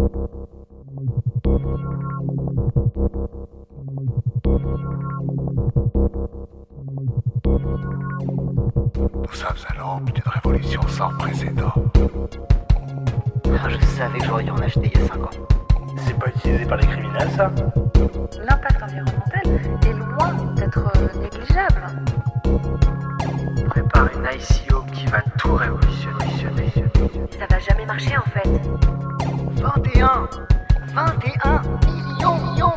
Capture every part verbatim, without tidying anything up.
Nous sommes à l'aube d'une révolution sans précédent. Ah, je savais que j'aurais dû en acheter il y a cinq ans. C'est pas utilisé par les criminels, ça? L'impact environnemental est loin d'être euh, négligeable. On prépare une I C O qui va tout révolutionner. Ça va jamais marcher en fait. vingt et un vingt et un millions.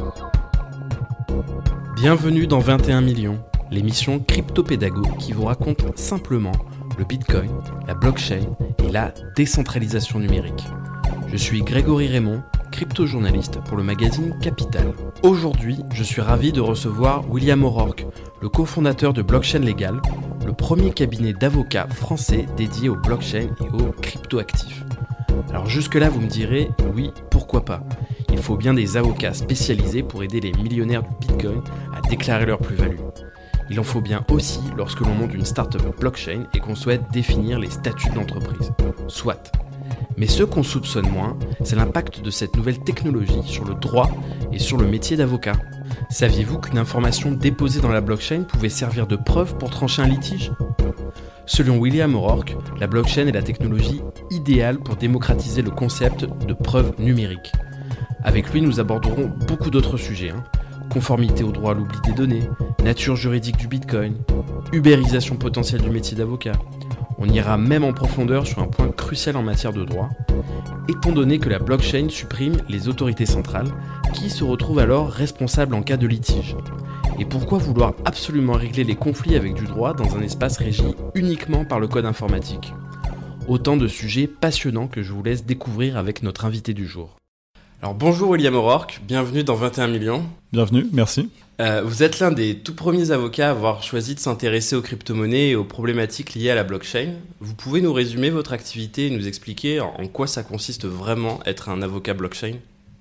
Bienvenue dans vingt et un millions, l'émission crypto-pédago qui vous raconte simplement le Bitcoin, la blockchain et la décentralisation numérique. Je suis Grégory Raymond, crypto-journaliste pour le magazine Capital. Aujourd'hui, je suis ravi de recevoir William O'Rourke, le cofondateur de Blockchain Legal, le premier cabinet d'avocats français dédié aux blockchains et aux crypto-actifs. Alors jusque-là, vous me direz, oui, pourquoi pas? Il faut bien des avocats spécialisés pour aider les millionnaires du Bitcoin à déclarer leur plus-value. Il en faut bien aussi lorsque l'on monte une startup blockchain et qu'on souhaite définir les statuts de l'entreprise. Soit. Mais ce qu'on soupçonne moins, c'est l'impact de cette nouvelle technologie sur le droit et sur le métier d'avocat. Saviez-vous qu'une information déposée dans la blockchain pouvait servir de preuve pour trancher un litige ? Selon William O'Rourke, la blockchain est la technologie idéale pour démocratiser le concept de preuve numérique. Avec lui, nous aborderons beaucoup d'autres sujets. Hein. Conformité au droit à l'oubli des données, nature juridique du Bitcoin, ubérisation potentielle du métier d'avocat. On ira même en profondeur sur un point crucial en matière de droit, étant donné que la blockchain supprime les autorités centrales, qui se retrouvent alors responsables en cas de litige. Et pourquoi vouloir absolument régler les conflits avec du droit dans un espace régi uniquement par le code informatique ? Autant de sujets passionnants que je vous laisse découvrir avec notre invité du jour. Alors bonjour William O'Rourke, bienvenue dans vingt et un millions. Bienvenue, merci. Euh, vous êtes l'un des tout premiers avocats à avoir choisi de s'intéresser aux crypto-monnaies et aux problématiques liées à la blockchain. Vous pouvez nous résumer votre activité et nous expliquer en quoi ça consiste vraiment être un avocat blockchain ?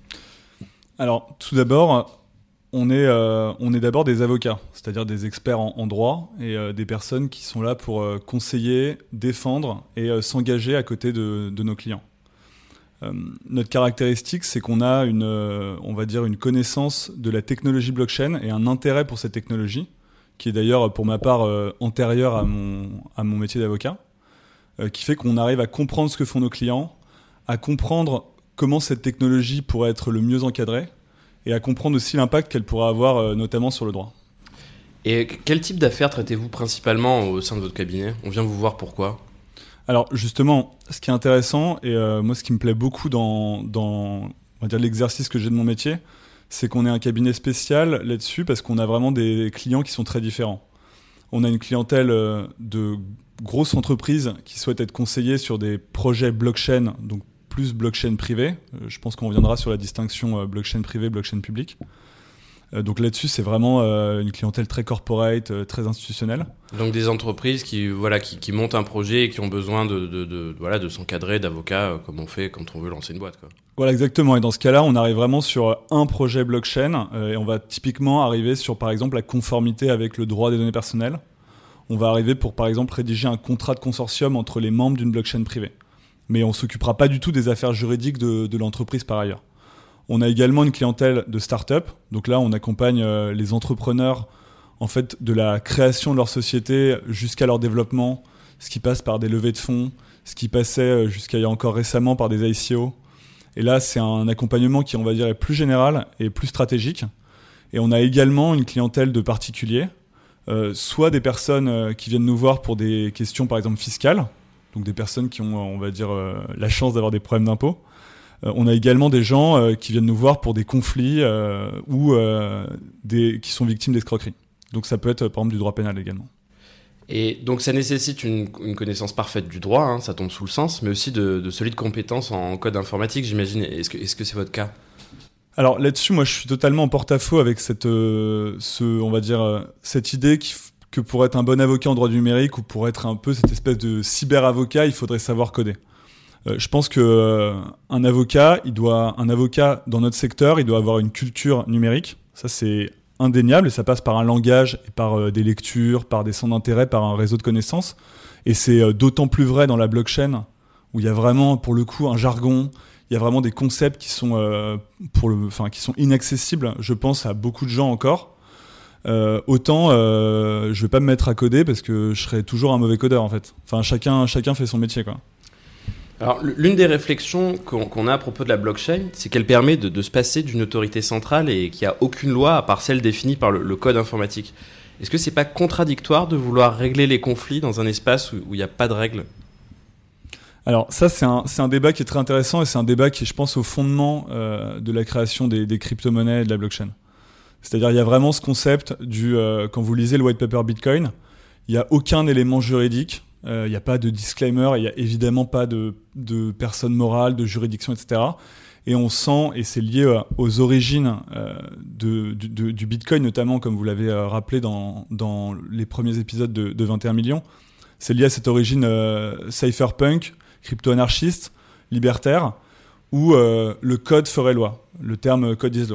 Alors tout d'abord, on est, euh, on est d'abord des avocats, c'est-à-dire des experts en, en droit et euh, des personnes qui sont là pour euh, conseiller, défendre et euh, s'engager à côté de, de nos clients. Euh, notre caractéristique, c'est qu'on a une, euh, on va dire une connaissance de la technologie blockchain et un intérêt pour cette technologie, qui est d'ailleurs pour ma part euh, antérieur à mon, à mon métier d'avocat, euh, qui fait qu'on arrive à comprendre ce que font nos clients, à comprendre comment cette technologie pourrait être le mieux encadrée et à comprendre aussi l'impact qu'elle pourrait avoir euh, notamment sur le droit. Et quel type d'affaires traitez-vous principalement au sein de votre cabinet ? On vient vous voir pourquoi ? Alors justement, ce qui est intéressant, et euh, moi ce qui me plaît beaucoup dans, dans on va dire, l'exercice que j'ai de mon métier, c'est qu'on est un cabinet spécial là-dessus parce qu'on a vraiment des clients qui sont très différents. On a une clientèle euh, de grosses entreprises qui souhaitent être conseillées sur des projets blockchain, donc plus blockchain privé. Euh, je pense qu'on reviendra sur la distinction euh, blockchain privé, blockchain public. Euh, donc là-dessus, c'est vraiment euh, une clientèle très corporate, euh, très institutionnelle. Donc des entreprises qui, voilà, qui, qui montent un projet et qui ont besoin de, de, de, voilà, de s'encadrer d'avocats euh, comme on fait quand on veut lancer une boîte, quoi. Voilà, exactement. Et dans ce cas-là, on arrive vraiment sur un projet blockchain euh, et on va typiquement arriver sur, par exemple, la conformité avec le droit des données personnelles. On va arriver pour, par exemple, rédiger un contrat de consortium entre les membres d'une blockchain privée. Mais on ne s'occupera pas du tout des affaires juridiques de, de l'entreprise par ailleurs. On a également une clientèle de start-up. Donc là, on accompagne euh, les entrepreneurs en fait, de la création de leur société jusqu'à leur développement, ce qui passe par des levées de fonds, ce qui passait jusqu'à il y a encore récemment par des I C O. Et là, c'est un accompagnement qui, on va dire, est plus général et plus stratégique. Et on a également une clientèle de particuliers, euh, soit des personnes euh, qui viennent nous voir pour des questions, par exemple, fiscales, donc des personnes qui ont, on va dire, euh, la chance d'avoir des problèmes d'impôts. Euh, on a également des gens euh, qui viennent nous voir pour des conflits euh, ou euh, des, qui sont victimes d'escroquerie. Donc ça peut être, par exemple, du droit pénal également. Et donc ça nécessite une, une connaissance parfaite du droit, hein, ça tombe sous le sens, mais aussi de, de solides compétences en code informatique, j'imagine. Est-ce que, est-ce que c'est votre cas ? Alors là-dessus, moi, je suis totalement en porte-à-faux avec cette, euh, ce, on va dire, euh, cette idée qui, que pour être un bon avocat en droit du numérique ou pour être un peu cette espèce de cyber-avocat, il faudrait savoir coder. Euh, je pense que euh, un avocat, il doit, un avocat dans notre secteur, il doit avoir une culture numérique. Ça, c'est indéniable et ça passe par un langage et par euh, des lectures, par des centres d'intérêt, par un réseau de connaissances. Et c'est euh, d'autant plus vrai dans la blockchain où il y a vraiment, pour le coup, un jargon. Il Il y a vraiment des concepts qui sont, euh, pour le, enfin, qui sont inaccessibles, je pense, à beaucoup de gens encore. Euh, autant, euh, je vais pas me mettre à coder parce que je serais toujours un mauvais codeur en fait. Enfin, chacun, chacun fait son métier, quoi. Alors, l'une des réflexions qu'on, qu'on a à propos de la blockchain, c'est qu'elle permet de, de se passer d'une autorité centrale et qu'il n'y a aucune loi à part celle définie par le, le code informatique. Est-ce que c'est pas contradictoire de vouloir régler les conflits dans un espace où il n'y a pas de règles ? Alors ça, c'est un, c'est un débat qui est très intéressant et c'est un débat qui est, je pense, au fondement euh, de la création des, des crypto-monnaies et de la blockchain. C'est-à-dire, il y a vraiment ce concept du, euh, quand vous lisez le white paper Bitcoin, il n'y a aucun élément juridique, euh, il n'y a pas de disclaimer, il n'y a évidemment pas de, de personne morale, de juridiction, et cetera. Et on sent, et c'est lié euh, aux origines euh, de, du, de, du Bitcoin, notamment, comme vous l'avez euh, rappelé dans, dans les premiers épisodes de, de vingt et un millions, c'est lié à cette origine euh, cypherpunk, crypto-anarchiste, libertaire, où euh, le code ferait loi, le terme code is law.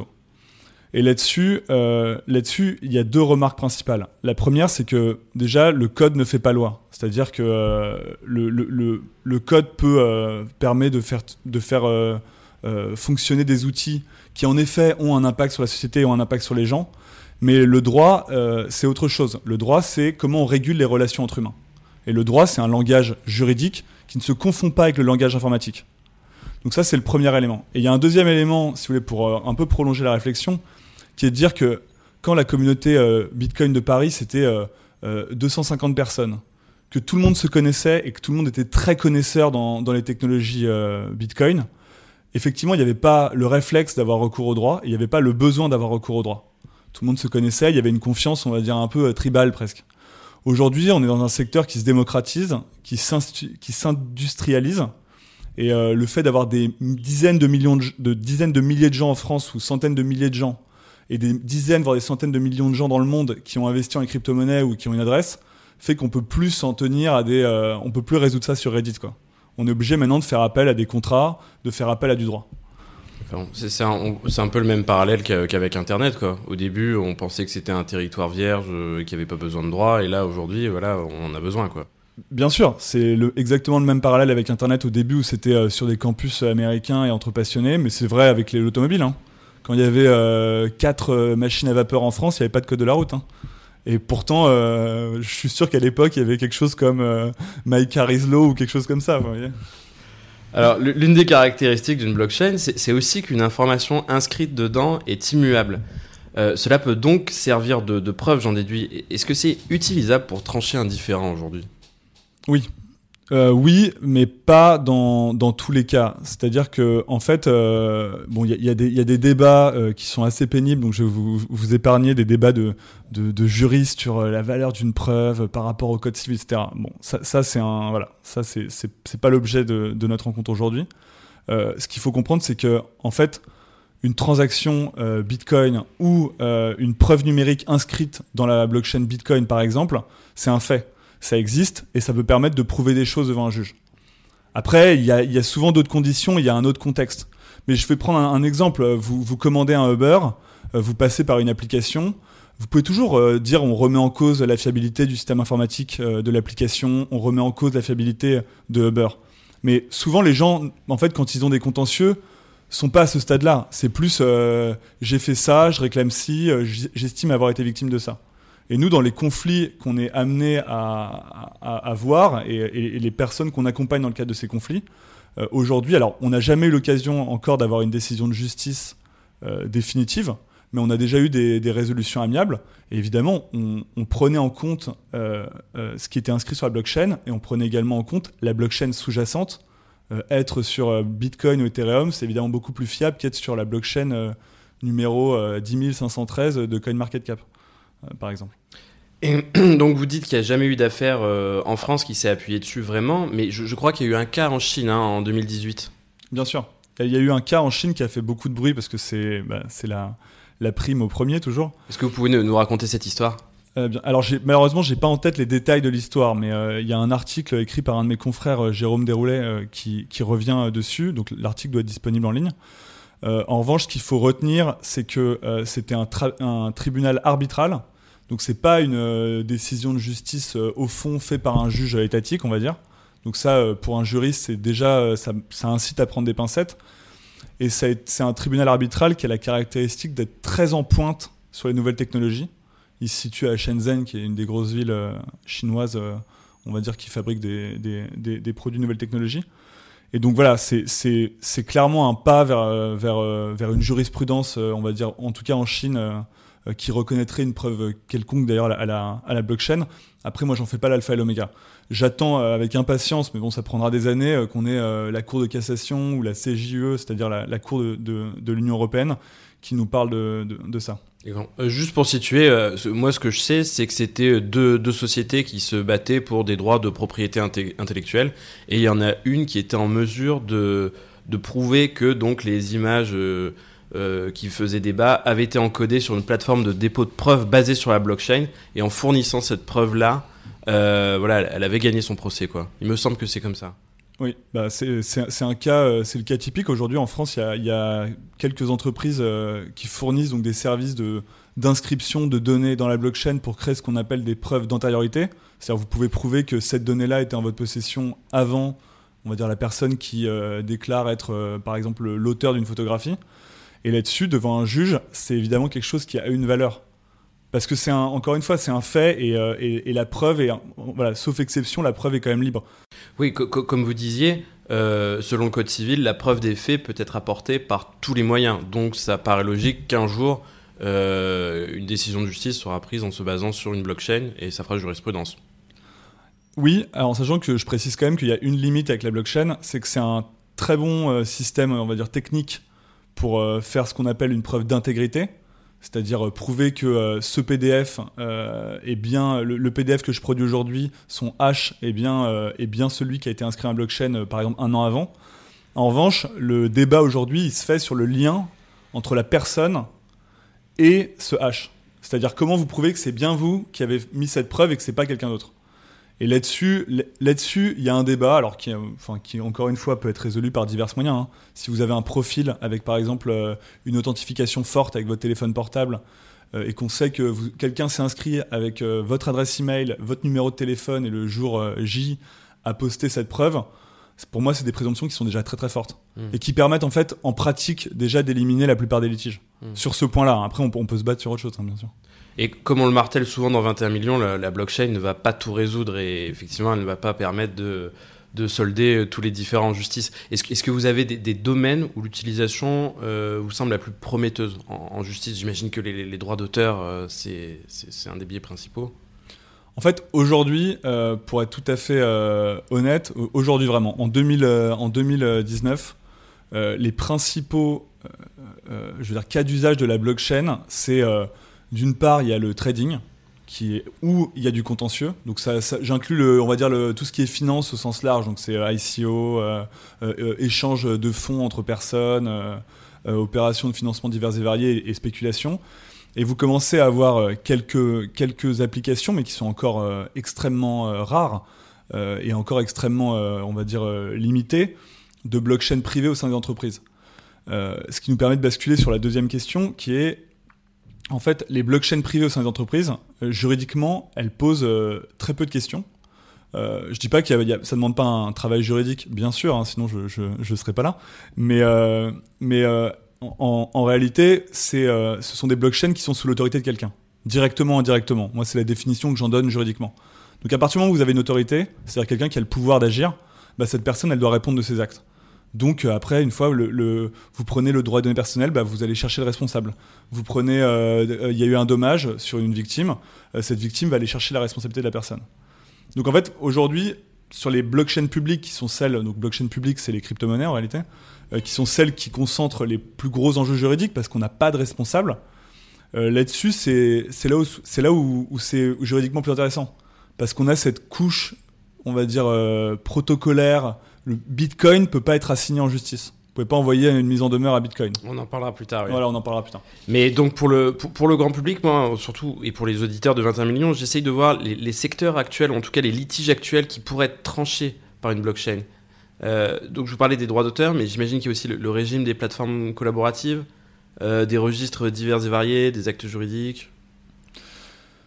Et là-dessus, euh, là-dessus, il y a deux remarques principales. La première, c'est que déjà, le code ne fait pas loi. C'est-à-dire que euh, le, le, le, le code peut euh, permet de faire, de faire euh, euh, fonctionner des outils qui, en effet, ont un impact sur la société et ont un impact sur les gens. Mais le droit, euh, c'est autre chose. Le droit, c'est comment on régule les relations entre humains. Et le droit, c'est un langage juridique qui ne se confond pas avec le langage informatique. Donc ça, c'est le premier élément. Et il y a un deuxième élément, si vous voulez, pour euh, un peu prolonger la réflexion, qui est de dire que quand la communauté euh, Bitcoin de Paris, c'était euh, euh, deux cent cinquante personnes, que tout le monde se connaissait et que tout le monde était très connaisseur dans, dans les technologies euh, Bitcoin, effectivement, il n'y avait pas le réflexe d'avoir recours au droit, et il n'y avait pas le besoin d'avoir recours au droit. Tout le monde se connaissait, il y avait une confiance, on va dire, un peu euh, tribale presque. Aujourd'hui, on est dans un secteur qui se démocratise, qui, qui s'industrialise, et euh, le fait d'avoir des dizaines de millions de, de dizaines de milliers de gens en France ou centaines de milliers de gens et des dizaines voire des centaines de millions de gens dans le monde qui ont investi en crypto-monnaie ou qui ont une adresse fait qu'on peut plus s'en tenir à des euh, on peut plus résoudre ça sur Reddit, quoi. On est obligé maintenant de faire appel à des contrats, de faire appel à du droit. Enfin, c'est, c'est, un, c'est un peu le même parallèle qu'avec Internet, quoi. Au début, on pensait que c'était un territoire vierge et qu'il n'y avait pas besoin de droit, et là aujourd'hui, voilà, on en a besoin, quoi. Bien sûr, c'est le, exactement le même parallèle avec Internet au début où c'était euh, sur des campus américains et entre passionnés, mais c'est vrai avec les, l'automobile, hein. Quand il y avait euh, quatre euh, machines à vapeur en France, il n'y avait pas de code de la route, hein. Et pourtant, euh, je suis sûr qu'à l'époque, il y avait quelque chose comme euh, My Car is Law ou quelque chose comme ça, vous voyez. Alors, l'une des caractéristiques d'une blockchain, c'est, c'est aussi qu'une information inscrite dedans est immuable. Euh, cela peut donc servir de, de preuve, j'en déduis. Est-ce que c'est utilisable pour trancher un différend aujourd'hui ? Oui. Euh, oui, mais pas dans, dans tous les cas. C'est-à-dire que, en fait, euh, bon, il y, y, y a des débats euh, qui sont assez pénibles, donc je vais vous, vous épargner des débats de, de, de juristes sur la valeur d'une preuve par rapport au code civil, et cetera. Bon, ça, ça c'est un, voilà, ça c'est, c'est, c'est pas l'objet de, de notre rencontre aujourd'hui. Euh, ce qu'il faut comprendre, c'est que, en fait, une transaction euh, Bitcoin ou euh, une preuve numérique inscrite dans la blockchain Bitcoin, par exemple, c'est un fait. Ça existe et ça peut permettre de prouver des choses devant un juge. Après, il y a, y a souvent d'autres conditions, il y a un autre contexte. Mais je vais prendre un, un exemple. Vous, vous commandez un Uber, euh, vous passez par une application. Vous pouvez toujours euh, dire on remet en cause la fiabilité du système informatique euh, de l'application, on remet en cause la fiabilité de Uber. Mais souvent, les gens, en fait, quand ils ont des contentieux, sont pas à ce stade-là. C'est plus euh, j'ai fait ça, je réclame ci, euh, j'estime avoir été victime de ça. Et nous, dans les conflits qu'on est amené à, à, à voir et, et, et les personnes qu'on accompagne dans le cadre de ces conflits, euh, aujourd'hui, alors on n'a jamais eu l'occasion encore d'avoir une décision de justice euh, définitive, mais on a déjà eu des, des résolutions amiables. Et évidemment, on, on prenait en compte euh, euh, ce qui était inscrit sur la blockchain et on prenait également en compte la blockchain sous-jacente. Euh, être sur euh, Bitcoin ou Ethereum, c'est évidemment beaucoup plus fiable qu'être sur la blockchain euh, numéro euh, dix mille cinq cent treize de CoinMarketCap. Euh, par exemple. Et donc vous dites qu'il n'y a jamais eu d'affaire euh, en France qui s'est appuyé dessus vraiment, mais je, je crois qu'il y a eu un cas en Chine hein, en deux mille dix-huit. Bien sûr. Il y a eu un cas en Chine qui a fait beaucoup de bruit parce que c'est, bah, c'est la, la prime au premier toujours. Est-ce que vous pouvez nous raconter cette histoire ? euh, bien, Alors j'ai, malheureusement, je n'ai pas en tête les détails de l'histoire, mais euh, il y a un article écrit par un de mes confrères, euh, Jérôme Desroulet, euh, qui, qui revient euh, dessus. Donc l'article doit être disponible en ligne. Euh, en revanche, ce qu'il faut retenir, c'est que euh, c'était un, tra- un tribunal arbitral. Donc c'est pas une euh, décision de justice euh, au fond faite par un juge étatique, on va dire. Donc ça, euh, pour un juriste, c'est déjà euh, ça, ça incite à prendre des pincettes. Et ça a été- c'est un tribunal arbitral qui a la caractéristique d'être très en pointe sur les nouvelles technologies. Il se situe à Shenzhen, qui est une des grosses villes euh, chinoises, euh, on va dire, qui fabrique des, des, des, des produits de nouvelles technologies. Et donc voilà, c'est, c'est, c'est clairement un pas vers, euh, vers, euh, vers une jurisprudence, euh, on va dire, en tout cas en Chine, euh, euh, qui reconnaîtrait une preuve quelconque d'ailleurs à la, à la, à la blockchain. Après, moi, j'en fais pas l'alpha et l'oméga. J'attends euh, avec impatience, mais bon, ça prendra des années, euh, qu'on ait euh, la Cour de cassation ou la C J E, c'est-à-dire la, la Cour de, de, de l'Union européenne, qui nous parle de, de, de ça. Euh, juste pour situer, euh, ce- moi ce que je sais, c'est que c'était deux, deux sociétés qui se battaient pour des droits de propriété inté- intellectuelle, et il y en a une qui était en mesure de, de prouver que donc les images euh, euh, qui faisaient débat avaient été encodées sur une plateforme de dépôt de preuves basée sur la blockchain, et en fournissant cette preuve-là, euh, voilà, elle avait gagné son procès, quoi. Il me semble que c'est comme ça. Oui, bah c'est, c'est, c'est un cas, euh, c'est le cas typique. Aujourd'hui, en France, il y a, il y a quelques entreprises euh, qui fournissent donc des services de, d'inscription de données dans la blockchain pour créer ce qu'on appelle des preuves d'antériorité. C'est-à-dire, vous pouvez prouver que cette donnée-là était en votre possession avant, on va dire, la personne qui euh, déclare être, euh, par exemple, l'auteur d'une photographie. Et là-dessus, devant un juge, c'est évidemment quelque chose qui a une valeur. Parce que c'est un, encore une fois, c'est un fait et, euh, et, et la preuve est, voilà, sauf exception, la preuve est quand même libre. Oui, co- co- comme vous disiez, euh, selon le Code civil, la preuve des faits peut être apportée par tous les moyens. Donc ça paraît logique qu'un jour, euh, une décision de justice sera prise en se basant sur une blockchain et ça fera jurisprudence. Oui, alors en sachant que je précise quand même qu'il y a une limite avec la blockchain, c'est que c'est un très bon euh, système, on va dire, technique pour euh, faire ce qu'on appelle une preuve d'intégrité. C'est-à-dire euh, prouver que euh, ce P D F euh, est bien, le, le P D F que je produis aujourd'hui, son hash est bien, euh, est bien celui qui a été inscrit à la blockchain, euh, par exemple, un an avant. En revanche, le débat aujourd'hui, il se fait sur le lien entre la personne et ce hash. C'est-à-dire comment vous prouvez que c'est bien vous qui avez mis cette preuve et que c'est pas quelqu'un d'autre. Et là-dessus, là-dessus, il y a un débat, alors qui, enfin, qui encore une fois peut être résolu par divers moyens. Hein. Si vous avez un profil avec par exemple euh, une authentification forte avec votre téléphone portable euh, et qu'on sait que vous, quelqu'un s'est inscrit avec euh, votre adresse email, votre numéro de téléphone et le jour euh, J a posté cette preuve, pour moi c'est des présomptions qui sont déjà très très fortes mmh. et qui permettent en fait en pratique déjà d'éliminer la plupart des litiges mmh. sur ce point-là. Après on, on peut se battre sur autre chose, hein, bien sûr. Et comme on le martèle souvent dans vingt et un millions, la, la blockchain ne va pas tout résoudre et effectivement, elle ne va pas permettre de, de solder tous les différents injustices. Est-ce, est-ce que vous avez des, des domaines où l'utilisation euh, vous semble la plus prometteuse en, en justice ? J'imagine que les, les droits d'auteur, euh, c'est, c'est, c'est un des biais principaux. En fait, aujourd'hui, euh, pour être tout à fait euh, honnête, aujourd'hui vraiment, en, deux mille, euh, en deux mille dix-neuf, euh, les principaux euh, euh, je veux dire, cas d'usage de la blockchain, c'est... Euh, d'une part, il y a le trading, qui est, où il y a du contentieux. Donc ça, ça, j'inclus le, on va dire le, tout ce qui est finance au sens large. Donc c'est I C O, euh, euh, échange de fonds entre personnes, euh, euh, opérations de financement divers et variés et, et spéculation. Et vous commencez à avoir quelques, quelques applications, mais qui sont encore euh, extrêmement euh, rares euh, et encore extrêmement, euh, on va dire, euh, limitées, de blockchain privées au sein des entreprises. Euh, ce qui nous permet de basculer sur la deuxième question, qui est en fait, les blockchains privées au sein des entreprises, euh, juridiquement, elles posent euh, très peu de questions. Euh, je dis pas qu'il y a, il y a, ça demande pas un travail juridique, bien sûr, hein, sinon je, je, je serais pas là. Mais, euh, mais euh, en, en réalité, c'est, euh, ce sont des blockchains qui sont sous l'autorité de quelqu'un, directement ou indirectement. Moi, c'est la définition que j'en donne juridiquement. Donc, à partir du moment où vous avez une autorité, c'est-à-dire quelqu'un qui a le pouvoir d'agir, bah, cette personne, elle doit répondre de ses actes. Donc euh, après, une fois, le, le, vous prenez le droit des données personnelles, bah, vous allez chercher le responsable. Vous prenez, il euh, y a eu un dommage sur une victime, euh, cette victime va aller chercher la responsabilité de la personne. Donc en fait, aujourd'hui, sur les blockchains publiques qui sont celles, donc blockchain publiques, c'est les crypto-monnaies en réalité, euh, qui sont celles qui concentrent les plus gros enjeux juridiques parce qu'on n'a pas de responsable. Euh, là-dessus, c'est, c'est là où c'est là où, où c'est juridiquement plus intéressant parce qu'on a cette couche, on va dire euh, protocolaire. Le Bitcoin ne peut pas être assigné en justice. Vous ne pouvez pas envoyer une mise en demeure à Bitcoin. On en parlera plus tard. Oui. Voilà, on en parlera plus tard. Mais donc pour le, pour, pour le grand public, moi, surtout, et pour les auditeurs de vingt et un millions, j'essaye de voir les, les secteurs actuels, en tout cas les litiges actuels qui pourraient être tranchés par une blockchain. Euh, donc je vous parlais des droits d'auteur, mais j'imagine qu'il y a aussi le, le régime des plateformes collaboratives, euh, des registres divers et variés, des actes juridiques.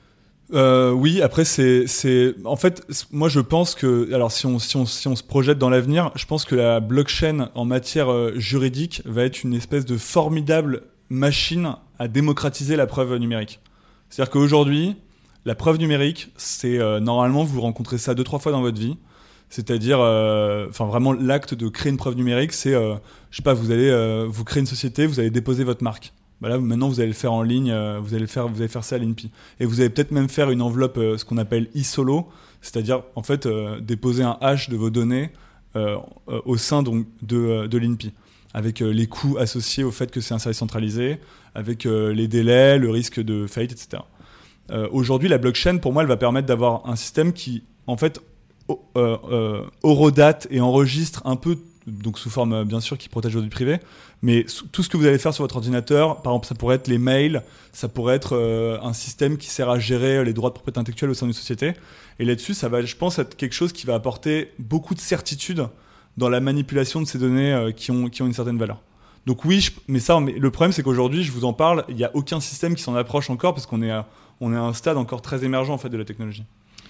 Euh, oui, après c'est c'est en fait moi je pense que alors si on si on si on se projette dans l'avenir, je pense que la blockchain en matière euh, juridique va être une espèce de formidable machine à démocratiser la preuve numérique. C'est-à-dire qu'aujourd'hui, la preuve numérique, c'est euh, normalement vous rencontrez ça deux trois fois dans votre vie. C'est-à-dire, euh, enfin vraiment l'acte de créer une preuve numérique, c'est euh, je sais pas, vous allez euh, vous créer une société, vous allez déposer votre marque. Bah là, maintenant, vous allez le faire en ligne, euh, vous allez le faire, vous allez faire ça à l'I N P I. Et vous allez peut-être même faire une enveloppe, euh, ce qu'on appelle e-solo, c'est-à-dire en fait euh, déposer un hash de vos données euh, euh, au sein donc de, euh, de l'I N P I, avec euh, les coûts associés au fait que c'est un service centralisé, avec euh, les délais, le risque de faillite, et cetera. Euh, aujourd'hui, la blockchain, pour moi, elle va permettre d'avoir un système qui, en fait, oh, euh, euh, horodate et enregistre un peu, donc sous forme bien sûr qui protège votre vie privée, mais tout ce que vous allez faire sur votre ordinateur, par exemple ça pourrait être les mails, ça pourrait être euh, un système qui sert à gérer les droits de propriété intellectuelle au sein d'une société, et là-dessus ça va, je pense, être quelque chose qui va apporter beaucoup de certitude dans la manipulation de ces données euh, qui ont, qui ont une certaine valeur. Donc oui, je, mais ça, mais le problème c'est qu'aujourd'hui, je vous en parle, il n'y a aucun système qui s'en approche encore parce qu'on est à, on est à un stade encore très émergent en fait de la technologie.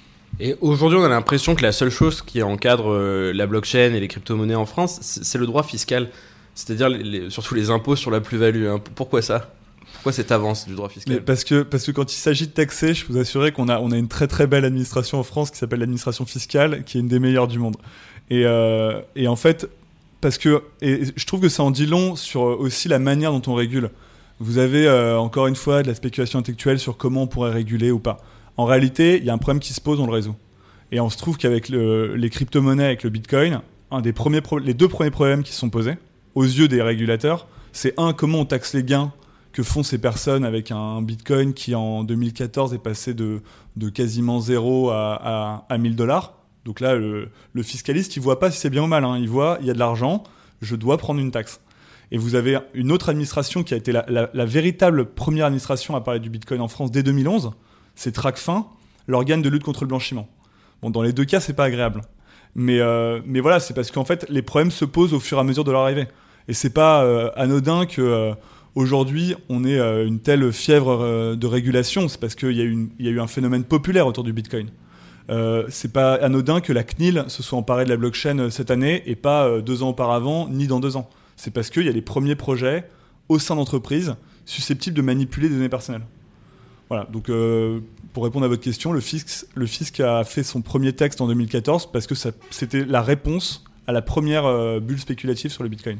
Et aujourd'hui, on a l'impression que la seule chose qui encadre euh, la blockchain et les crypto-monnaies en France, c'est, c'est le droit fiscal. C'est-à-dire les, les, surtout les impôts sur la plus-value. Hein. Pourquoi ça ? Pourquoi cette avance du droit fiscal ? Mais parce que, parce que quand il s'agit de taxer, je peux vous assurer qu'on a, on a une très très belle administration en France qui s'appelle l'administration fiscale, qui est une des meilleures du monde. Et, euh, et en fait, parce que et je trouve que ça en dit long sur aussi la manière dont on régule. Vous avez euh, encore une fois de la spéculation intellectuelle sur comment on pourrait réguler ou pas. En réalité, il y a un problème qui se pose, on le résout. Et on se trouve qu'avec le, les crypto-monnaies, avec le Bitcoin, un des premiers pro- les deux premiers problèmes qui se sont posés, aux yeux des régulateurs, c'est un, comment on taxe les gains que font ces personnes avec un Bitcoin qui, en deux mille quatorze, est passé de, de quasiment zéro à, à, à mille dollars. Donc là, le, le fiscaliste, il voit pas si c'est bien ou mal. Hein. Il voit, il y a de l'argent, je dois prendre une taxe. Et vous avez une autre administration qui a été la, la, la véritable première administration à parler du Bitcoin en France dès deux mille onze, c'est Tracfin, l'organe de lutte contre le blanchiment. Bon, dans les deux cas, c'est pas agréable. Mais, euh, mais voilà, c'est parce qu'en fait, les problèmes se posent au fur et à mesure de leur arrivée. Et c'est pas euh, anodin que euh, aujourd'hui, on ait euh, une telle fièvre euh, de régulation. C'est parce qu'il y a eu, une, il y a eu un phénomène populaire autour du Bitcoin. Euh, c'est pas anodin que la C N I L se soit emparée de la blockchain cette année et pas euh, deux ans auparavant, ni dans deux ans. C'est parce qu'il y a les premiers projets au sein d'entreprises susceptibles de manipuler des données personnelles. Voilà, donc euh, pour répondre à votre question, le fisc, le fisc a fait son premier texte en deux mille quatorze parce que ça, c'était la réponse à la première euh, bulle spéculative sur le Bitcoin.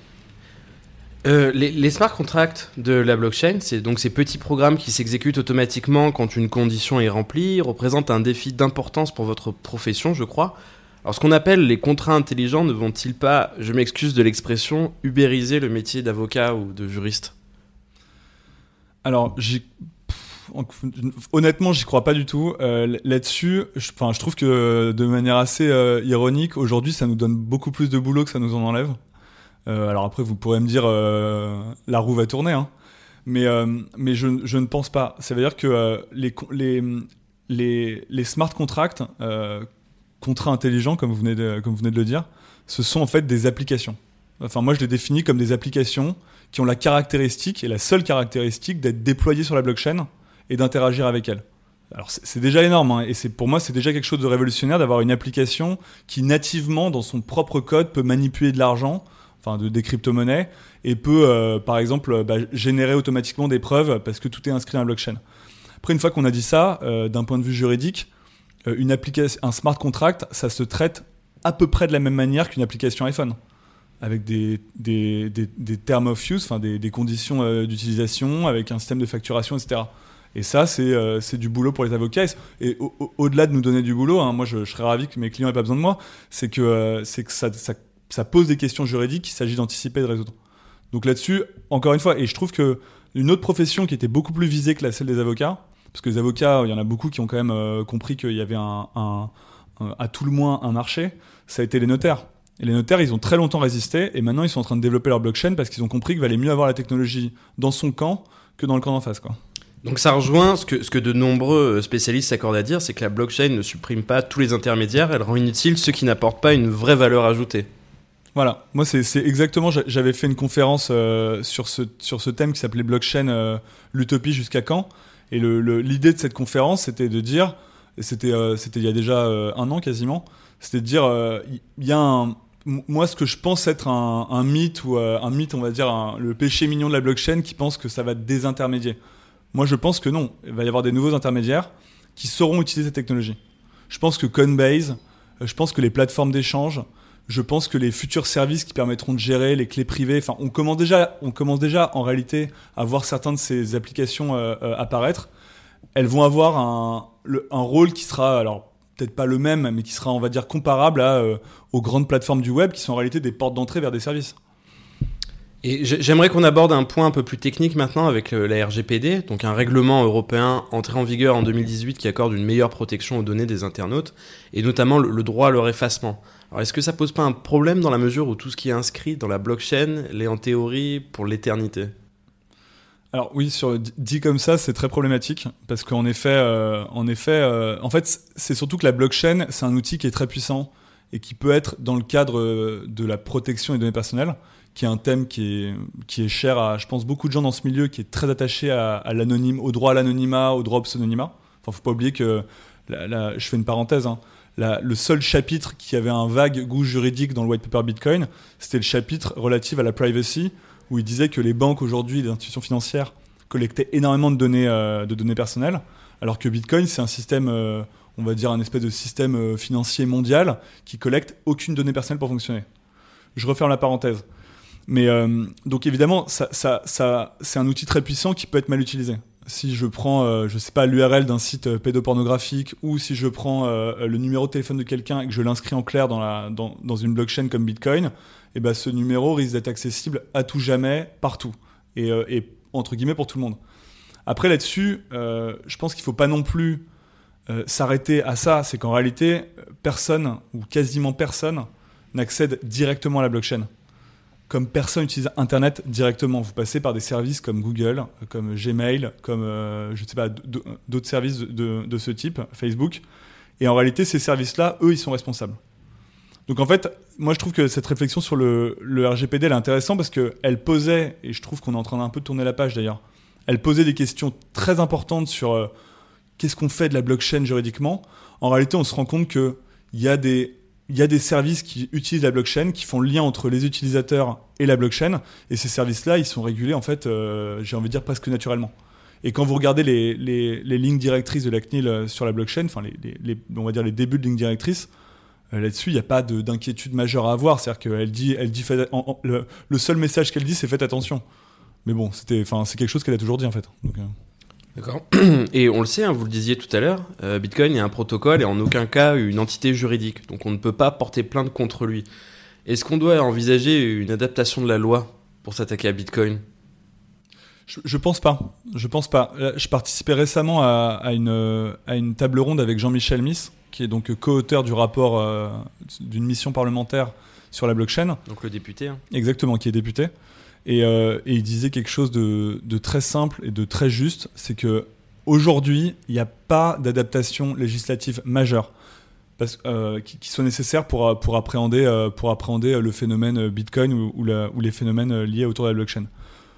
Euh, les, les smart contracts de la blockchain, c'est donc ces petits programmes qui s'exécutent automatiquement quand une condition est remplie, représentent un défi d'importance pour votre profession, je crois. Alors, ce qu'on appelle les contrats intelligents ne vont-ils pas, je m'excuse de l'expression, ubériser le métier d'avocat ou de juriste ? Alors, j'ai... honnêtement, j'y crois pas du tout. Euh, là-dessus, je, enfin, je trouve que de manière assez euh, ironique, aujourd'hui, ça nous donne beaucoup plus de boulot que ça nous en enlève. Euh, alors après, vous pourrez me dire, euh, la roue va tourner, hein. Mais, euh, mais je, je ne pense pas. Ça veut dire que euh, les, les, les, les smart contracts, euh, contrats intelligents, comme vous venez de, comme vous venez de le dire, ce sont en fait des applications. Enfin, moi, je les définis comme des applications qui ont la caractéristique, et la seule caractéristique, d'être déployées sur la blockchain et d'interagir avec elle. Alors c'est, c'est déjà énorme, hein, et c'est, pour moi c'est déjà quelque chose de révolutionnaire d'avoir une application qui nativement dans son propre code peut manipuler de l'argent, enfin de, des crypto-monnaies, et peut euh, par exemple bah, générer automatiquement des preuves parce que tout est inscrit dans la blockchain. Après, une fois qu'on a dit ça, euh, d'un point de vue juridique, euh, une application, un smart contract, ça se traite à peu près de la même manière qu'une application iPhone, avec des, des, des, des terms of use, enfin des, des conditions euh, d'utilisation, avec un système de facturation, et cetera. Et ça, c'est, euh, c'est du boulot pour les avocats. Et au, au, au-delà de nous donner du boulot, hein, moi je, je serais ravi que mes clients n'aient pas besoin de moi, c'est que, euh, c'est que ça, ça, ça pose des questions juridiques qu'il s'agit d'anticiper et de résoudre. Donc là-dessus, encore une fois, et je trouve qu'une autre profession qui était beaucoup plus visée que la celle des avocats, parce que les avocats, il y en a beaucoup qui ont quand même euh, compris qu'il y avait un, un, un, à tout le moins un marché, ça a été les notaires. Et les notaires, ils ont très longtemps résisté, et maintenant ils sont en train de développer leur blockchain parce qu'ils ont compris qu'il valait mieux avoir la technologie dans son camp que dans le camp d'en face, quoi. Donc ça rejoint ce que, ce que de nombreux spécialistes s'accordent à dire, c'est que la blockchain ne supprime pas tous les intermédiaires, elle rend inutile ceux qui n'apportent pas une vraie valeur ajoutée. Voilà, moi c'est, c'est exactement, j'avais fait une conférence euh, sur, ce, sur ce thème qui s'appelait blockchain, euh, l'utopie jusqu'à quand, Et le, le, l'idée de cette conférence, c'était de dire, et c'était, euh, c'était il y a déjà euh, un an quasiment, c'était de dire, il euh, y, y a un, moi ce que je pense être un, un mythe, ou euh, un mythe, on va dire, un, le péché mignon de la blockchain qui pense que ça va désintermédier. Moi je pense que non, il va y avoir des nouveaux intermédiaires qui sauront utiliser cette technologie. Je pense que Coinbase, je pense que les plateformes d'échange, je pense que les futurs services qui permettront de gérer les clés privées, enfin, on commence déjà, on commence déjà en réalité à voir certaines de ces applications euh, euh, apparaître. Elles vont avoir un, le, un rôle qui sera, alors peut-être pas le même, mais qui sera, on va dire, comparable à, euh, aux grandes plateformes du web qui sont en réalité des portes d'entrée vers des services. Et j'aimerais qu'on aborde un point un peu plus technique maintenant avec la R G P D, donc un règlement européen entré en vigueur en deux mille dix-huit qui accorde une meilleure protection aux données des internautes, et notamment le, le droit à leur effacement. Alors est-ce que ça pose pas un problème dans la mesure où tout ce qui est inscrit dans la blockchain l'est en théorie pour l'éternité ? Alors oui, sur, dit comme ça, c'est très problématique, parce qu'en effet, euh, en, effet euh, en fait, c'est surtout que la blockchain, c'est un outil qui est très puissant et qui peut être dans le cadre de la protection des données personnelles, qui est un thème qui est, qui est cher à, je pense, beaucoup de gens dans ce milieu, qui est très attaché à, à l'anonyme, au droit à l'anonymat, au droit au pseudonymat. Enfin, faut pas oublier que, la, la, je fais une parenthèse, hein, la, le seul chapitre qui avait un vague goût juridique dans le white paper Bitcoin, c'était le chapitre relatif à la privacy, où il disait que les banques aujourd'hui, les institutions financières, collectaient énormément de données, euh, de données personnelles, alors que Bitcoin, c'est un système, euh, on va dire un espèce de système euh, financier mondial qui collecte aucune donnée personnelle pour fonctionner. Je referme la parenthèse. Mais euh, donc évidemment, ça, ça, ça, c'est un outil très puissant qui peut être mal utilisé. Si je prends, euh, je sais pas, l'U R L d'un site euh, pédopornographique, ou si je prends euh, le numéro de téléphone de quelqu'un et que je l'inscris en clair dans, la, dans, dans une blockchain comme Bitcoin, et ben ce numéro risque d'être accessible à tout jamais, partout, et, euh, et entre guillemets pour tout le monde. Après là-dessus, euh, je pense qu'il faut pas non plus euh, s'arrêter à ça. C'est qu'en réalité, personne ou quasiment personne n'accède directement à la blockchain. Comme personne n'utilise Internet directement, vous passez par des services comme Google, comme Gmail, comme euh, je ne sais pas, d'autres services de, de, de ce type, Facebook. Et en réalité, ces services-là, eux, ils sont responsables. Donc en fait, moi je trouve que cette réflexion sur le, le R G P D elle est intéressante parce qu'elle posait, et je trouve qu'on est en train d'un peu de tourner la page d'ailleurs, elle posait des questions très importantes sur euh, qu'est-ce qu'on fait de la blockchain juridiquement. En réalité, on se rend compte qu'il y a des... Il y a des services qui utilisent la blockchain, qui font le lien entre les utilisateurs et la blockchain, et ces services-là, ils sont régulés, en fait, euh, j'ai envie de dire presque naturellement. Et quand vous regardez les, les, les lignes directrices de la C N I L sur la blockchain, enfin, les, les, les, on va dire les débuts de lignes directrices, euh, là-dessus, il n'y a pas de, d'inquiétude majeure à avoir. C'est-à-dire qu'elle dit, elle dit fait, en, en, le, le seul message qu'elle dit, c'est faites attention. Mais bon, c'était, enfin, c'est quelque chose qu'elle a toujours dit, en fait. Donc, euh... D'accord. Et on le sait, hein, vous le disiez tout à l'heure, euh, Bitcoin est un protocole et en aucun cas une entité juridique. Donc on ne peut pas porter plainte contre lui. Est-ce qu'on doit envisager une adaptation de la loi pour s'attaquer à Bitcoin ? Je, je pense pas. Je pense pas. Je participais récemment à, à, une, à une table ronde avec Jean-Michel Miss, qui est donc co-auteur du rapport euh, d'une mission parlementaire sur la blockchain. Donc le député. Hein. Exactement, qui est député. Et, euh, et il disait quelque chose de, de très simple et de très juste, c'est qu'aujourd'hui, il n'y a pas d'adaptation législative majeure parce, euh, qui, qui soit nécessaire pour, pour, appréhender, euh, pour appréhender le phénomène Bitcoin ou, ou, la, ou les phénomènes liés autour de la blockchain. Pourquoi ?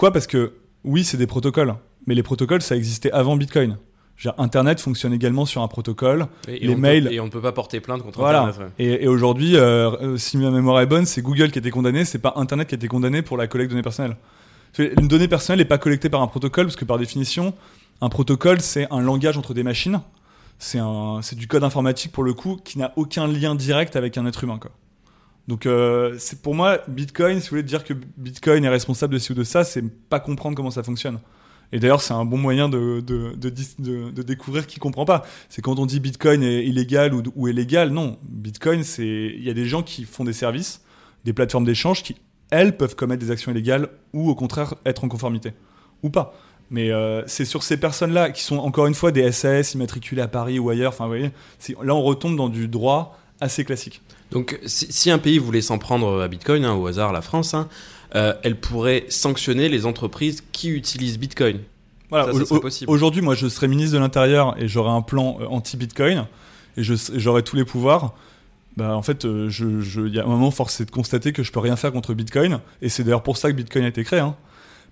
Parce que oui, c'est des protocoles, mais les protocoles, ça existait avant Bitcoin. Internet fonctionne également sur un protocole. Et, et les on mails. Peut, et on ne peut pas porter plainte contre voilà. Internet. Ouais. Et, et aujourd'hui, euh, si ma mémoire est bonne, c'est Google qui a été condamné, c'est pas Internet qui a été condamné pour la collecte de données personnelles. Une donnée personnelle n'est pas collectée par un protocole, parce que par définition, un protocole, c'est un langage entre des machines. C'est, un, c'est du code informatique pour le coup, qui n'a aucun lien direct avec un être humain, quoi. Donc, euh, c'est pour moi, Bitcoin, si vous voulez dire que Bitcoin est responsable de ci ou de ça, c'est pas comprendre comment ça fonctionne. Et d'ailleurs, c'est un bon moyen de, de, de, de, de découvrir qui ne comprend pas. C'est quand on dit Bitcoin est illégal ou, ou est légal. Non, Bitcoin, c'est il y a des gens qui font des services, des plateformes d'échange qui, elles, peuvent commettre des actions illégales ou au contraire être en conformité. Ou pas. Mais euh, c'est sur ces personnes-là qui sont encore une fois des S A S immatriculés à Paris ou ailleurs. Enfin, vous voyez, c'est, là, on retombe dans du droit assez classique. Donc, si, si un pays voulait s'en prendre à Bitcoin, hein, au hasard la France, hein, euh, elle pourrait sanctionner les entreprises qui utilisent Bitcoin. Voilà, ça, ça serait au, possible. Aujourd'hui, moi, je serais ministre de l'Intérieur et j'aurais un plan euh, anti-Bitcoin et je, j'aurais tous les pouvoirs. Bah, en fait, euh, il y a un moment, force est de constater que je peux rien faire contre Bitcoin. Et c'est d'ailleurs pour ça que Bitcoin a été créé. Hein.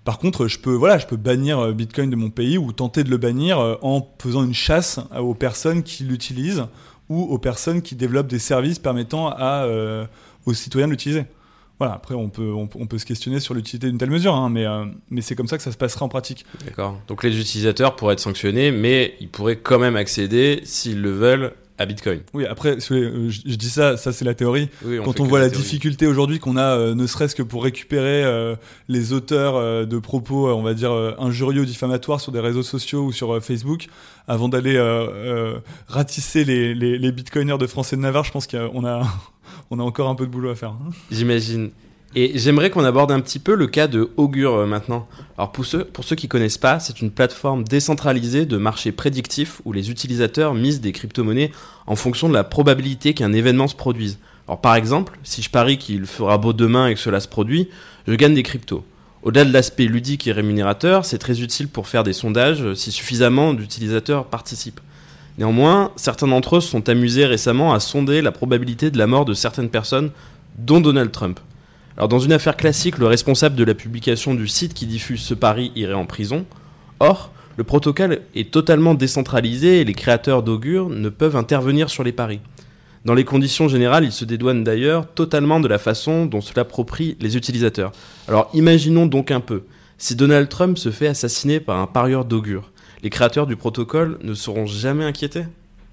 Par contre, je peux, voilà, je peux bannir Bitcoin de mon pays ou tenter de le bannir en faisant une chasse aux personnes qui l'utilisent ou aux personnes qui développent des services permettant à, euh, aux citoyens de l'utiliser. Voilà, après, on peut, on, on peut se questionner sur l'utilité d'une telle mesure, hein, mais, euh, mais c'est comme ça que ça se passera en pratique. D'accord. Donc les utilisateurs pourraient être sanctionnés, mais ils pourraient quand même accéder, s'ils le veulent, à Bitcoin. Oui, après, je, je dis ça, ça c'est la théorie. Oui, on Quand on voit la, la difficulté aujourd'hui qu'on a, euh, ne serait-ce que pour récupérer euh, les auteurs euh, de propos, euh, on va dire, euh, injurieux ou diffamatoires sur des réseaux sociaux ou sur euh, Facebook, avant d'aller euh, euh, ratisser les, les, les bitcoiners de France et de Navarre, je pense qu'on a, on a encore un peu de boulot à faire. J'imagine. Et j'aimerais qu'on aborde un petit peu le cas de Augur euh, maintenant. Alors pour ceux, pour ceux qui ne connaissent pas, c'est une plateforme décentralisée de marché prédictif où les utilisateurs misent des crypto-monnaies en fonction de la probabilité qu'un événement se produise. Alors par exemple, si je parie qu'il fera beau demain et que cela se produit, je gagne des cryptos. Au-delà de l'aspect ludique et rémunérateur, c'est très utile pour faire des sondages si suffisamment d'utilisateurs participent. Néanmoins, certains d'entre eux se sont amusés récemment à sonder la probabilité de la mort de certaines personnes, dont Donald Trump. Alors dans une affaire classique, le responsable de la publication du site qui diffuse ce pari irait en prison. Or, le protocole est totalement décentralisé et les créateurs d'Augur ne peuvent intervenir sur les paris. Dans les conditions générales, ils se dédouanent d'ailleurs totalement de la façon dont cela approprie les utilisateurs. Alors imaginons donc un peu, si Donald Trump se fait assassiner par un parieur d'Augur, les créateurs du protocole ne seront jamais inquiétés ?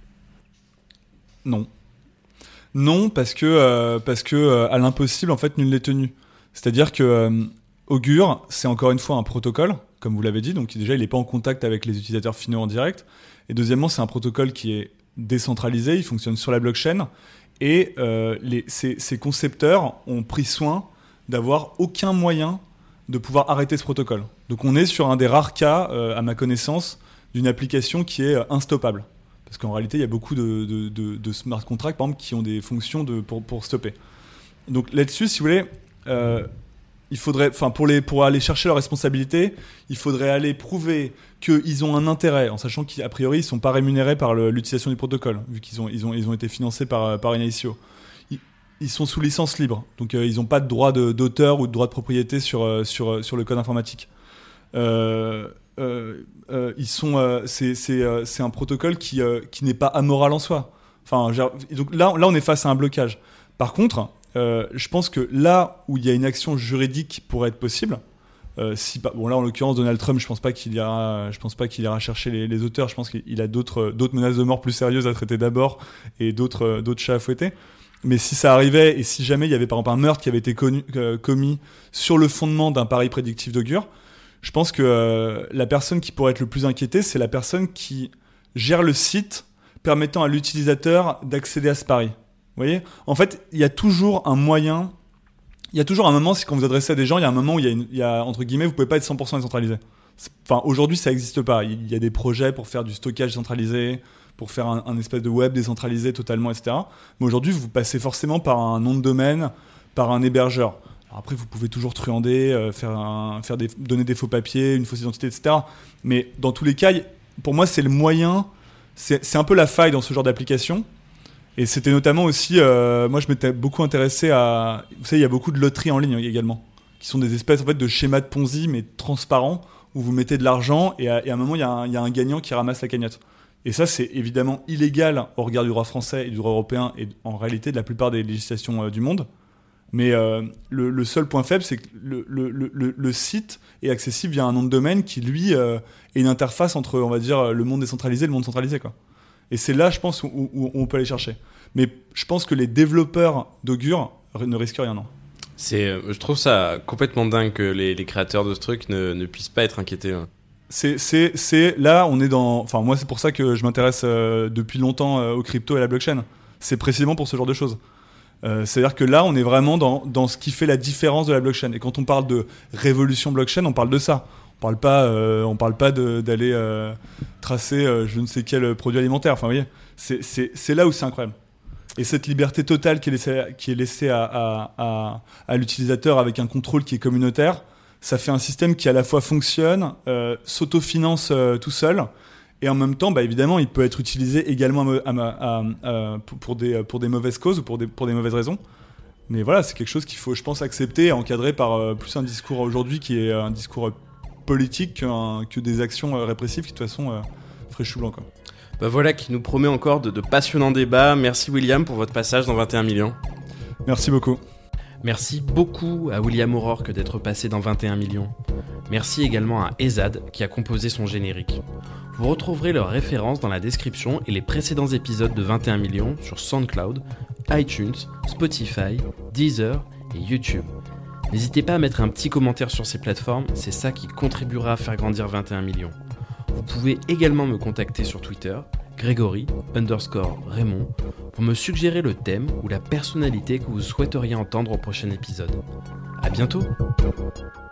Non. Non, parce que, euh, parce que euh, à l'impossible, en fait, nul n'est tenu. C'est-à-dire que euh, Augur, c'est encore une fois un protocole, comme vous l'avez dit, donc déjà, il n'est pas en contact avec les utilisateurs finaux en direct. Et deuxièmement, c'est un protocole qui est décentralisé, il fonctionne sur la blockchain, et euh, les, ces, ces concepteurs ont pris soin d'avoir aucun moyen de pouvoir arrêter ce protocole. Donc on est sur un des rares cas, euh, à ma connaissance, d'une application qui est euh, instoppable. Parce qu'en réalité, il y a beaucoup de, de, de, de smart contracts, par exemple, qui ont des fonctions de, pour, pour stopper. Donc là-dessus, si vous voulez, euh, il faudrait, enfin, pour, les, pour aller chercher leur responsabilité, il faudrait aller prouver qu'ils ont un intérêt, en sachant qu'a priori, ils ne sont pas rémunérés par le, l'utilisation du protocole, vu qu'ils ont, ils ont, ils ont été financés par, par une I C O. Ils, ils sont sous licence libre, donc euh, ils n'ont pas de droit de, d'auteur ou de droit de propriété sur, sur, sur le code informatique. Euh, Euh, euh, ils sont, euh, c'est, c'est, euh, c'est un protocole qui, euh, qui n'est pas amoral en soi. Enfin, donc là, là, on est face à un blocage. Par contre, euh, je pense que là où il y a une action juridique qui pourrait être possible, euh, si, bon là en l'occurrence Donald Trump, je pense pas qu'il ira, je pense pas qu'il ira chercher les, les auteurs. Je pense qu'il a d'autres, d'autres menaces de mort plus sérieuses à traiter d'abord et d'autres, d'autres chats à fouetter. Mais si ça arrivait et si jamais il y avait par exemple un meurtre qui avait été connu, euh, commis sur le fondement d'un pari prédictif d'Augur, je pense que euh, la personne qui pourrait être le plus inquiétée, c'est la personne qui gère le site permettant à l'utilisateur d'accéder à ce pari. Vous voyez ? En fait, il y a toujours un moyen, il y a toujours un moment, c'est quand vous adressez à des gens, il y a un moment où il y a, une, il y a entre guillemets, vous ne pouvez pas être cent pour cent décentralisé. Enfin, aujourd'hui, ça n'existe pas. Il y a des projets pour faire du stockage décentralisé, pour faire un, un espèce de web décentralisé totalement, et cetera. Mais aujourd'hui, vous passez forcément par un nom de domaine, par un hébergeur. Alors après, vous pouvez toujours truander, euh, faire un, faire des, donner des faux papiers, une fausse identité, et cetera. Mais dans tous les cas, pour moi, c'est le moyen, c'est, c'est un peu la faille dans ce genre d'application. Et c'était notamment aussi, euh, moi, je m'étais beaucoup intéressé à... Vous savez, il y a beaucoup de loteries en ligne également, qui sont des espèces en fait, de schémas de Ponzi, mais transparents, où vous mettez de l'argent et à, et à un moment, il y, a un, il y a un gagnant qui ramasse la cagnotte. Et ça, c'est évidemment illégal au regard du droit français et du droit européen et en réalité de la plupart des législations euh, du monde. Mais euh, le, le seul point faible, c'est que le, le, le, le site est accessible via un nom de domaine qui, lui, euh, est une interface entre, on va dire, le monde décentralisé et le monde centralisé, quoi. Et c'est là, je pense, où, où on peut aller chercher. Mais je pense que les développeurs d'Augur ne risquent rien, non. C'est, je trouve ça complètement dingue que les, les créateurs de ce truc ne, ne puissent pas être inquiétés. Hein. C'est, c'est, c'est, là, on est dans... Enfin, moi, c'est pour ça que je m'intéresse euh, depuis longtemps euh, aux crypto et à la blockchain. C'est précisément pour ce genre de choses. Euh, c'est-à-dire que là, on est vraiment dans, dans ce qui fait la différence de la blockchain. Et quand on parle de révolution blockchain, on parle de ça. On parle pas, euh, on parle pas de, d'aller euh, tracer euh, je ne sais quel produit alimentaire. Enfin, vous voyez, c'est, c'est, c'est là où c'est incroyable. Et cette liberté totale qui est laissée, qui est laissée à, à, à, à l'utilisateur avec un contrôle qui est communautaire, ça fait un système qui à la fois fonctionne, euh, s'autofinance euh, tout seul, et en même temps, bah, évidemment, il peut être utilisé également à, à, à, à, pour, des, pour des mauvaises causes ou pour des, pour des mauvaises raisons. Mais voilà, c'est quelque chose qu'il faut, je pense, accepter et encadrer par euh, plus un discours aujourd'hui qui est un discours euh, politique qu'un, que des actions euh, répressives qui, de toute façon, euh, feraient chou blanc, quoi. Bah voilà qui nous promet encore de, de passionnants débats. Merci William pour votre passage dans vingt et un millions. Merci beaucoup. Merci beaucoup à William O'Rourke d'être passé dans vingt et un millions. Merci également à Ezad qui a composé son générique. Vous retrouverez leurs références dans la description et les précédents épisodes de vingt et un millions sur SoundCloud, iTunes, Spotify, Deezer et YouTube. N'hésitez pas à mettre un petit commentaire sur ces plateformes, c'est ça qui contribuera à faire grandir vingt et un millions. Vous pouvez également me contacter sur Twitter, Grégory underscore Raymond, pour me suggérer le thème ou la personnalité que vous souhaiteriez entendre au prochain épisode. À bientôt!